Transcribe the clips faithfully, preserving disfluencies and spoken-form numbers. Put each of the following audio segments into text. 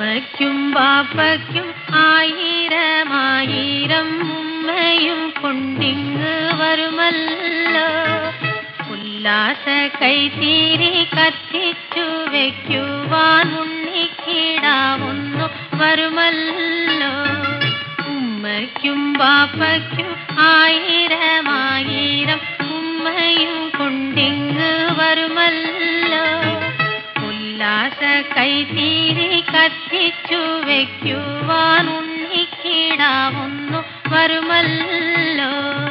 ഉമ്മയ്ക്കും ബാപ്പയ്ക്കും ആയിരമായിരം ഉമ്മയും കൊണ്ടിങ്ങ് വരുമല്ലോ. ഉല്ലാസ കൈത്തീരി കത്തിച്ചു വയ്ക്കുവാൻ ഉണ്ണിക്കിടാവുന്നു വരുമല്ലോ. ഉമ്മയ്ക്കും ബാപ്പയ്ക്കും ആയിരമായിരം ഉമ്മയും കൊണ്ടിങ്ങ് വരുമല്ലോ. ഉല്ലാസ കൈത്തീരി കത്തിച്ചു വയ്ക്കുവാൻ ഉണ്ണിക്കിടാവുന്നു വരുമല്ലോ.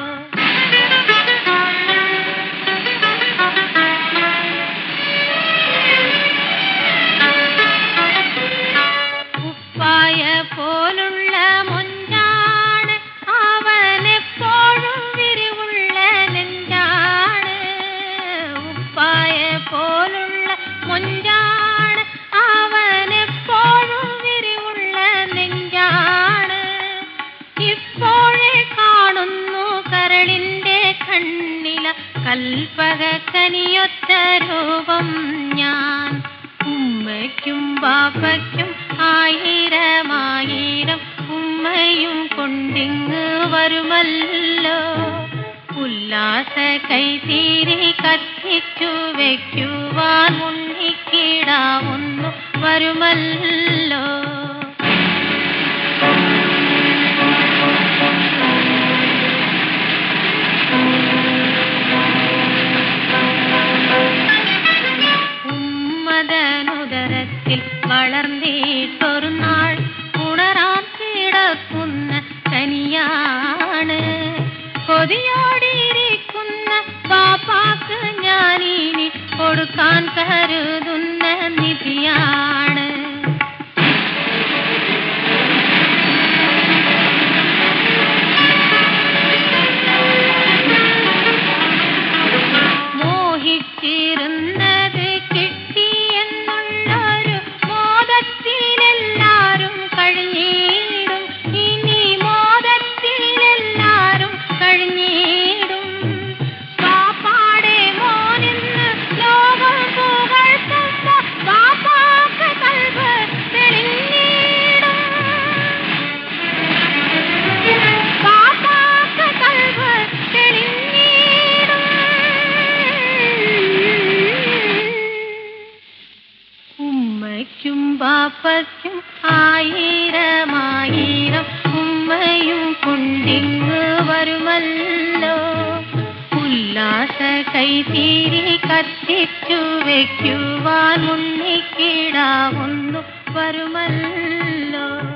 ഉപ്പായ പോലുള്ള മൊഞ്ചാണ്, അവനെപ്പോഴും വിരിവുള്ള നെഞ്ചാണ്. ഉപ്പായ പോലുള്ള മൊഞ്ചാണ്, അവനെപ്പോഴും വിരിവുള്ള നെഞ്ചാണ്. ഇപ്പോഴേ കാണുന്നു കരളിൻ്റെ കണ്ണില കൽപ്പക കനിയൊത്ത രൂപം ഞാൻ. ഉമ്മയ്ക്കും ബാപ്പയ്ക്കും ആയിരമായിരം ഉമ്മയും കൊണ്ടിങ്ങ് വരുമല്ലോ. ഉല്ലാസ കൈത്തീരി കത്തിച്ചു വയ്ക്കുവാൻ ഉണ്ണിക്കിടാവുന്നു വരുമല്ലോ. ഉമ്മതനുദരത്തിൽ വളർന്നിട്ടൊരു നാൾ ഉണരാൻ കിടക്കുന്ന കനിയാണ്. കൊതിയോടിയിരിക്കുന്ന പാപ്പാക്ക് ഞാനിനി കൊടുക്കാൻ കരുതുന്ന നിധിയാണ്. മോഹിച്ചിരുന്നത് കിട്ടിയെന്നുള്ളൊരു മോദത്തിലെല്ലാരും കഴിഞ്ഞിടും. ഇനി മോദത്തിലെല്ലാരും കഴിഞ്ഞിടും. പാപ്പാടെ മോനെന്ന് ലോകം പുകഴ്ത്തുന്ന പാപ്പാക്ക് കൽബ് തെളിഞ്ഞിടും. പാപ്പാക്ക് കൽബ് തെളിഞ്ഞിടും. ഉമ്മയ്ക്കും ബാപ്പയ്ക്കും ആയിരമായിരം ഉമ്മയും കൊണ്ടിങ്ങ് വരുമല്ലോ. ഉല്ലാസ കൈത്തീരി കത്തിച്ചു വയ്ക്കുവാൻ ഉണ്ണിക്കിടാവുന്നു വരുമല്ലോ.